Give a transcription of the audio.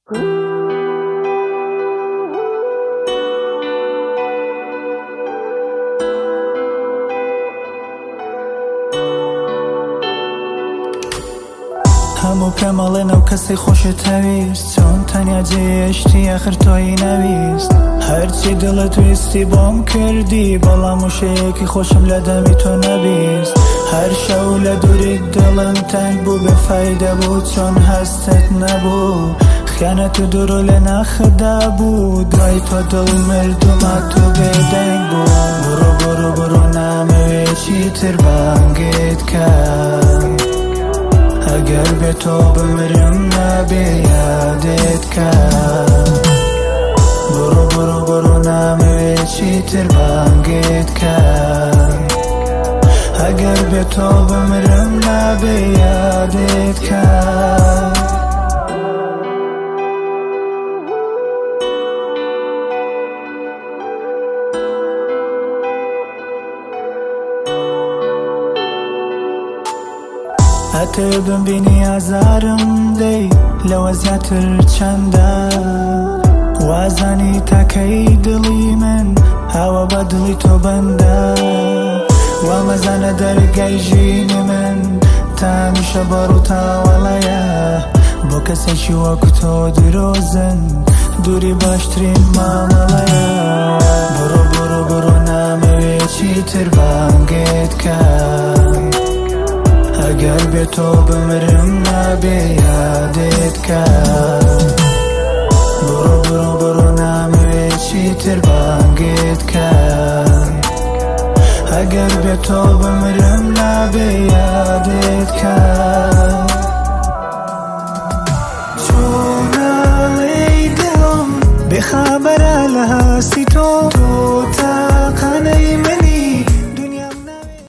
هەموو پێمەڵێ نەو کەسی خۆشت هەویست، چۆن تەنیا جێشتی ئەخر تۆی نەویست. هەرچی دڵت ویستی بۆم کردی، بەڵام وشەیەکی خۆشم لە دەمی تۆ نەبیست. هەر شەو لە دووریت دڵم تەنگ بوو، بێفایدە بوو چۆن هەستت نەبوو. خیانەت و دوورۆ لە ناخدا بوو، دوای تۆ دڵ مردومە تۆ بێدەنگ بوو. بڕۆ بڕۆ بڕۆ نامەوێ چیتر بانگت کات، ئەگەر بێ تۆ بمرم نابێ یادت کات. بڕۆ بڕۆ بڕۆ نامەوێ چیتر بانگت کات، ئەگەر بێ تۆ بمرم نابێ یادت کات. ئەتەوێ بمبینی ئازارم دەی، لەوە زیاتر چەندە؟ وازانی تاکەی دڵی من هاوە بە دڵی تۆ بەندە. وامەزانە دەرگای ژینی من تامیشە بەڕ و تاوەڵەیە، بۆ کەسێکی وەکو تۆ درۆزن دووری باشترین مامەڵەیە. بڕۆ بڕۆ بڕۆ نامەوێ چیتر بانگت کات، ئەگەر بێ تۆ بمرم نابێ یادت کات. بڕۆ بڕۆ بڕۆ نامەوێ چیتر بانگت کات، ئەگەر بێ تۆ بمرم نابێ یادت کات. چۆنە ئەی دڵم بێخەبەرە لە هەستی تۆ،